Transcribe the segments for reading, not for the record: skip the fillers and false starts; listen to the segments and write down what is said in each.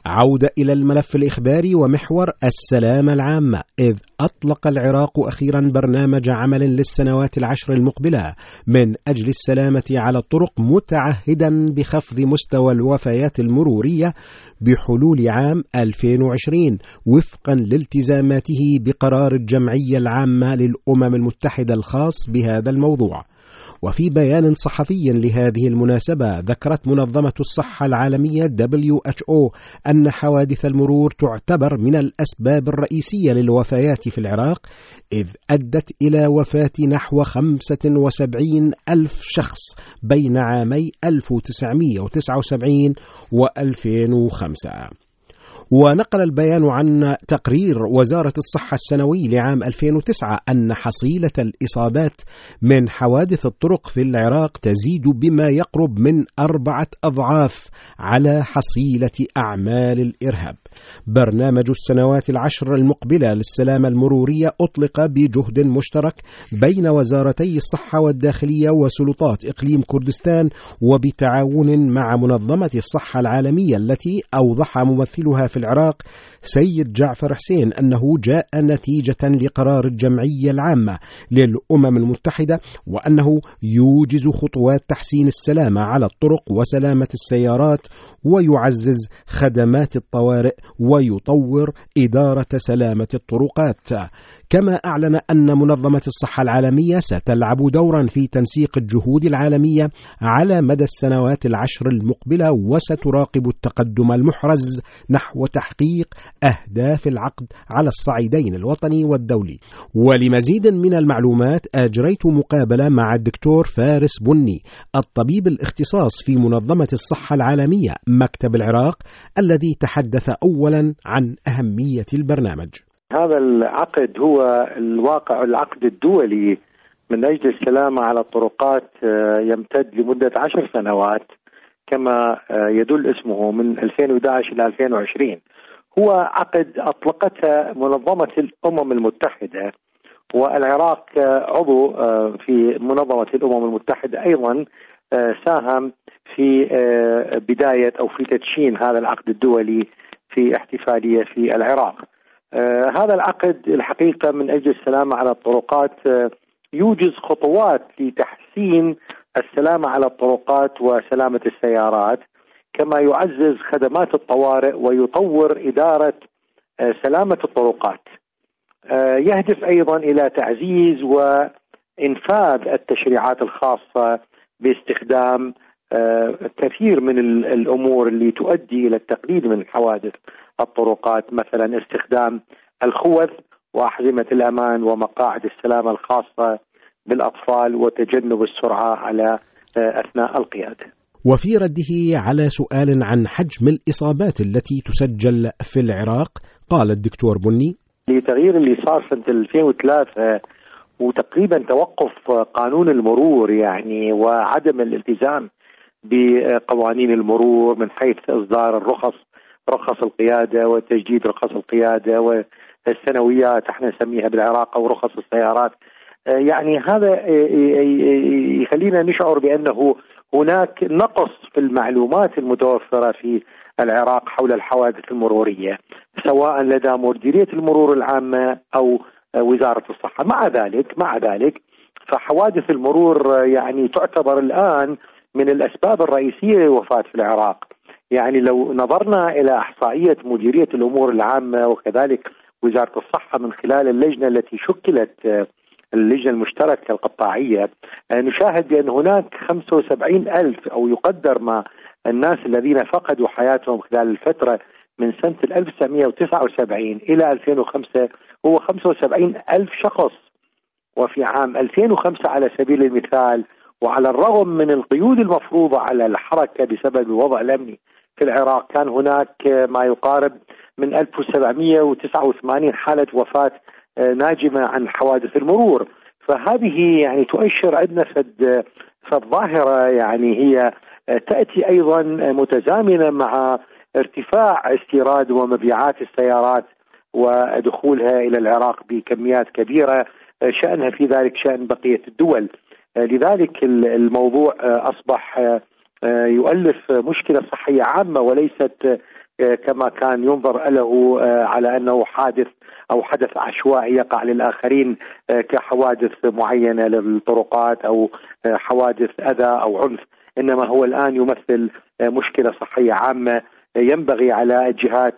عودة إلى الملف الإخباري ومحور السلامة العامة، إذ أطلق العراق أخيرا برنامج عمل للسنوات العشر المقبلة من أجل السلامة على الطرق، متعهدا بخفض مستوى الوفيات المرورية بحلول عام 2020 وفقا لالتزاماته بقرار الجمعية العامة للأمم المتحدة الخاص بهذا الموضوع. وفي بيان صحفي لهذه المناسبة، ذكرت منظمة الصحة العالمية WHO أن حوادث المرور تعتبر من الأسباب الرئيسية للوفيات في العراق، إذ أدت إلى وفاة نحو 75 ألف شخص بين عامي 1979 و2005. ونقل البيان عن تقرير وزارة الصحة السنوي لعام 2009 أن حصيلة الإصابات من حوادث الطرق في العراق تزيد بما يقرب من 4 أضعاف على حصيلة أعمال الإرهاب. برنامج السنوات العشر المقبلة للسلامة المرورية أطلق بجهد مشترك بين وزارتي الصحة والداخلية وسلطات إقليم كردستان، وبتعاون مع منظمة الصحة العالمية، التي أوضح ممثلها في العراق سيد جعفر حسين أنه جاء نتيجة لقرار الجمعية العامة للأمم المتحدة، وأنه يوجز خطوات تحسين السلامة على الطرق وسلامة السيارات، ويعزز خدمات الطوارئ، ويطور إدارة سلامة الطرقات. كما أعلن أن منظمة الصحة العالمية ستلعب دورا في تنسيق الجهود العالمية على مدى السنوات العشر المقبلة، وستراقب التقدم المحرز نحو تحقيق أهداف العقد على الصعيدين الوطني والدولي. ولمزيد من المعلومات أجريت مقابلة مع الدكتور فارس بني، الطبيب الاختصاص في منظمة الصحة العالمية مكتب العراق، الذي تحدث أولا عن أهمية البرنامج. هذا العقد هو العقد الدولي من أجل السلامة على الطرقات، يمتد لمدة 10 سنوات كما يدل اسمه، من 2011 إلى 2020. هو عقد أطلقته منظمة الأمم المتحدة، والعراق عضو في منظمة الأمم المتحدة أيضا ساهم في بداية أو في تدشين هذا العقد الدولي في احتفالية في العراق. هذا العقد الحقيقة من أجل السلامة على الطرقات يوجز خطوات لتحسين السلامة على الطرقات وسلامة السيارات، كما يعزز خدمات الطوارئ ويطور إدارة سلامة الطرقات. يهدف أيضا إلى تعزيز وإنفاذ التشريعات الخاصة باستخدام كثير من الأمور اللي تؤدي إلى التقليل من حوادث الطرقات، مثلا استخدام الخوذ وأحزمة الأمان ومقاعد السلامة الخاصة بالأطفال، وتجنب السرعة على أثناء القيادة. وفي رده على سؤال عن حجم الإصابات التي تسجل في العراق، قال الدكتور بني: لتغيير اللي صار سنة 2003 وتقريبا توقف قانون المرور يعني وعدم الالتزام بقوانين المرور من حيث إصدار رخص القيادة وتجديد رخص القيادة والسنويات احنا نسميها بالعراق أو رخص السيارات، يعني هذا يخلينا نشعر بأنه هناك نقص في المعلومات المتوفرة في العراق حول الحوادث المرورية، سواء لدى مديرية المرور العامة أو وزارة الصحة. مع ذلك فحوادث المرور يعني تعتبر الآن من الأسباب الرئيسية للوفاة في العراق. يعني لو نظرنا إلى إحصائية مديرية الأمور العامة وكذلك وزارة الصحة من خلال اللجنة التي شكلت، اللجنة المشتركة القطاعية، نشاهد بأن هناك 75 ألف أو يقدر ما الناس الذين فقدوا حياتهم خلال الفترة من سنة 1979 إلى 2005 هو 75 ألف شخص. وفي عام 2005 على سبيل المثال، وعلى الرغم من القيود المفروضة على الحركة بسبب الوضع الأمني في العراق، كان هناك ما يقارب من 1789 حالة وفاة ناجمة عن حوادث المرور. فهذه يعني تؤشر عندنا فالظاهرة يعني هي تأتي أيضا متزامنة مع ارتفاع استيراد ومبيعات السيارات ودخولها إلى العراق بكميات كبيرة، شأنها في ذلك شأن بقية الدول. لذلك الموضوع أصبح يؤلف مشكلة صحية عامة وليست كما كان ينظر له على أنه حادث أو حدث عشوائي يقع للآخرين كحوادث معينة للطرقات أو حوادث أذى أو عنف، إنما هو الآن يمثل مشكلة صحية عامة ينبغي على الجهات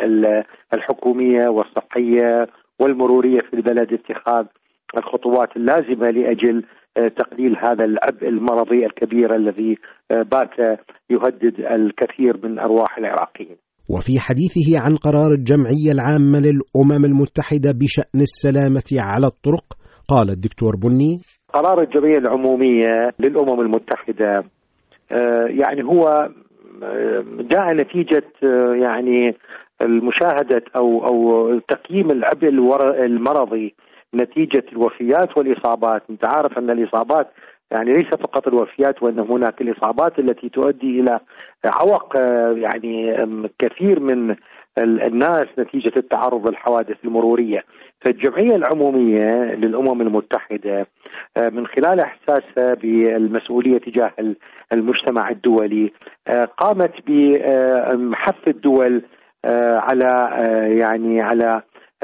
الحكومية والصحية والمرورية في البلد اتخاذ الخطوات اللازمة لأجل تقليل هذا العبء المرضي الكبير الذي بات يهدد الكثير من أرواح العراقيين. وفي حديثه عن قرار الجمعية العامة للأمم المتحدة بشأن السلامة على الطرق قال الدكتور بني: قرار الجمعية العمومية للأمم المتحدة يعني هو جاء نتيجة يعني المشاهدة أو تقييم العبء المرضي نتيجة الوفيات والإصابات. أنت عارف أن الإصابات يعني ليس فقط الوفيات، وأن هناك الإصابات التي تؤدي إلى عوق يعني كثير من الناس نتيجة التعرض للحوادث المرورية. فالجمعية العمومية للأمم المتحدة من خلال إحساسها بالمسؤولية تجاه المجتمع الدولي قامت بحث الدول على يعني على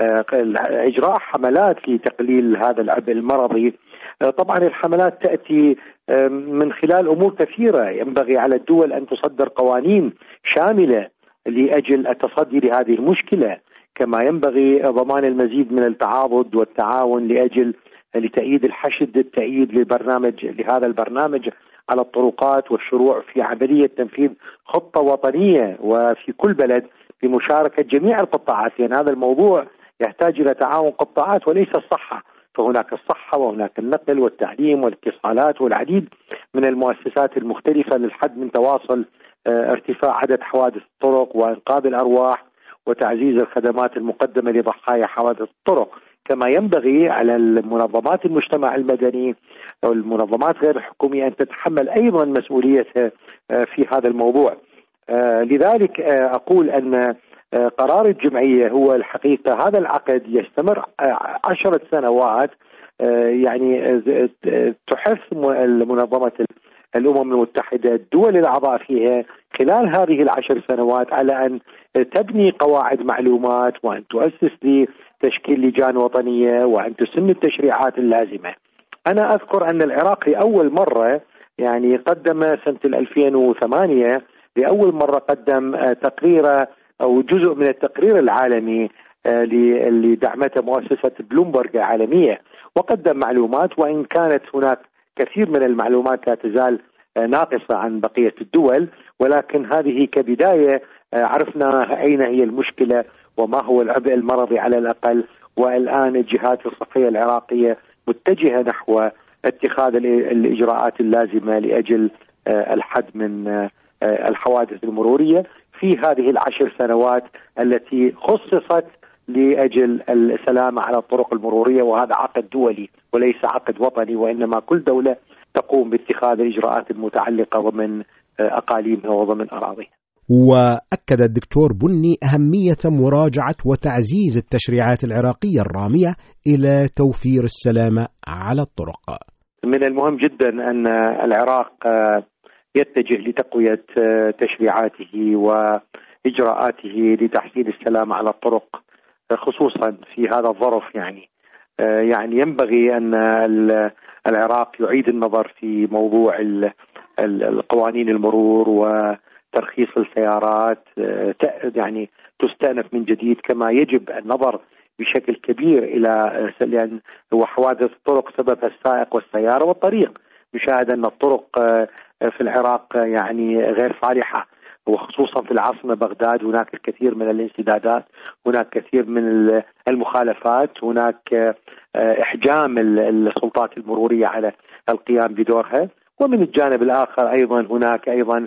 إجراء حملات لتقليل هذا العبء المرضي. طبعا الحملات تأتي من خلال أمور كثيرة. ينبغي على الدول أن تصدر قوانين شاملة لأجل التصدي لهذه المشكلة، كما ينبغي ضمان المزيد من التعاضد والتعاون لأجل لتأييد الحشد، التأييد لهذا البرنامج على الطرقات والشروع في عملية تنفيذ خطة وطنية وفي كل بلد بمشاركة جميع القطاعات، لأن هذا الموضوع يحتاج إلى تعاون قطاعات وليس الصحة. فهناك الصحة وهناك النقل والتعليم والاتصالات والعديد من المؤسسات المختلفة للحد من تواصل ارتفاع عدد حوادث الطرق وإنقاذ الأرواح وتعزيز الخدمات المقدمة لضحايا حوادث الطرق. كما ينبغي على المنظمات المجتمع المدني أو المنظمات غير الحكومية أن تتحمل أيضا مسؤوليتها في هذا الموضوع. لذلك أقول أن قرار الجمعية هو الحقيقة هذا العقد يستمر 10 سنوات، يعني تحث منظمة الأمم المتحدة الدول الأعضاء فيها خلال هذه 10 سنوات على أن تبني قواعد معلومات وأن تؤسس لتشكيل لجان وطنية وأن تسن التشريعات اللازمة. أنا أذكر أن العراق لأول مرة يعني قدم سنة 2008 لأول مرة قدم تقرير أو جزء من التقرير العالمي اللي دعمته مؤسسة بلومبرغ العالمية، وقدم معلومات وإن كانت هناك كثير من المعلومات لا تزال ناقصة عن بقية الدول، ولكن هذه كبداية عرفنا أين هي المشكلة وما هو العبء المرضي على الأقل. والآن الجهات الصحية العراقية متجهة نحو اتخاذ الإجراءات اللازمة لأجل الحد من الحوادث المرورية في هذه 10 سنوات التي خصصت لأجل السلامة على الطرق المرورية. وهذا عقد دولي وليس عقد وطني، وإنما كل دولة تقوم باتخاذ الإجراءات المتعلقة ضمن أقاليمها وضمن أراضيها. وأكد الدكتور بني أهمية مراجعة وتعزيز التشريعات العراقية الرامية إلى توفير السلامة على الطرق. من المهم جدا أن العراق يتجه لتقوية تشريعاته وإجراءاته لتحسين السلامة على الطرق، خصوصا في هذا الظرف. يعني ينبغي أن العراق يعيد النظر في موضوع القوانين المرور وترخيص السيارات، يعني تستأنف من جديد، كما يجب النظر بشكل كبير إلى لأن هو حوادث الطرق سببها السائق والسيارة والطريق. نشاهد أن الطرق في العراق يعني غير صالحة، وخصوصا في العاصمة بغداد هناك الكثير من الانسدادات، هناك كثير من المخالفات، هناك إحجام السلطات المرورية على القيام بدورها. ومن الجانب الآخر أيضا هناك أيضا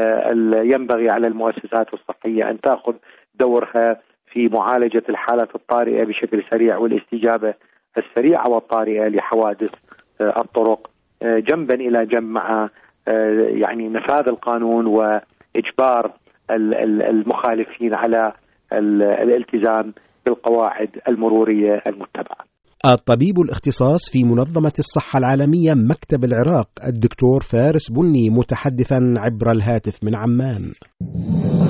ينبغي على المؤسسات الصحية أن تأخذ دورها في معالجة الحالات الطارئة بشكل سريع والاستجابة السريعة والطارئة لحوادث الطرق، جنبا إلى جنب مع يعني نفاذ القانون وإجبار المخالفين على الالتزام بالقواعد المرورية المتبعة. الطبيب الاختصاص في منظمة الصحة العالمية مكتب العراق الدكتور فارس بني متحدثا عبر الهاتف من عمان.